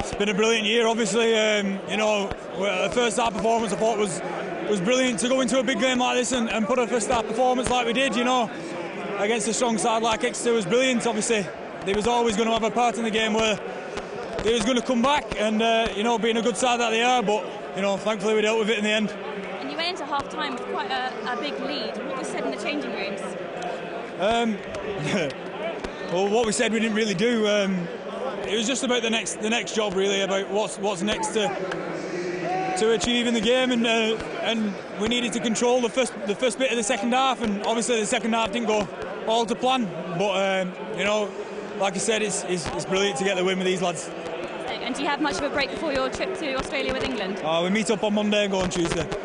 It's been a brilliant year, obviously. The first half performance I thought was brilliant. To go into a big game like this and put a first half performance like we did, against a strong side like Exeter was brilliant. Obviously, they was always going to have a part in the game where they was going to come back and being a good side that they are. But thankfully we dealt with it in the end. And you went into half time with quite a big lead. What was said in the changing rooms? Well, what we said we didn't really do. It was just about the next job, really, about what's next to achieve in the game, and we needed to control the first bit of the second half, and obviously the second half didn't go all to plan. But like I said, it's brilliant to get the win with these lads. And do you have much of a break before your trip to Australia with England? We meet up on Monday and go on Tuesday.